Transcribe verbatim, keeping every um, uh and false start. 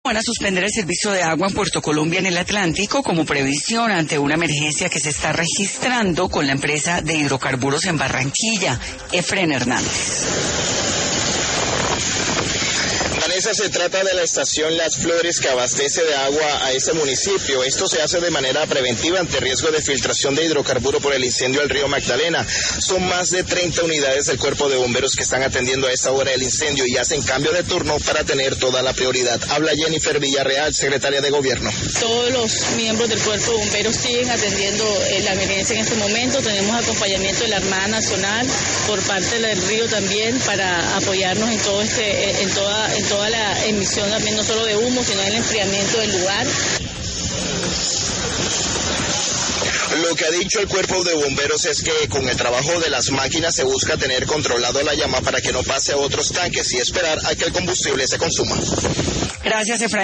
Van a suspender el servicio de agua en Puerto Colombia en el Atlántico como previsión ante una emergencia que se está registrando con la empresa de hidrocarburos en Barranquilla. Efren Hernández. Vanessa, se trata de la estación Las Flores que abastece de agua a ese municipio. Esto se hace de manera preventiva ante riesgo de filtración de hidrocarburo por el incendio del río Magdalena. Son más de treinta unidades del cuerpo de bomberos que están atendiendo a esta hora el incendio y hacen cambio de turno para tener toda la prioridad. Habla Jennifer Villarreal, secretaria de Gobierno. Todos los miembros del cuerpo de bomberos siguen atendiendo eh, la emergencia en este momento. Tenemos acompañamiento de la Armada Nacional por parte del río también para apoyarnos en todo este, en toda, en toda la emisión también no solo de humo, sino el enfriamiento del lugar. Lo que ha dicho el cuerpo de bomberos es que con el trabajo de las máquinas se busca tener controlado la llama para que no pase a otros tanques y esperar a que el combustible se consuma. Gracias, Efraín.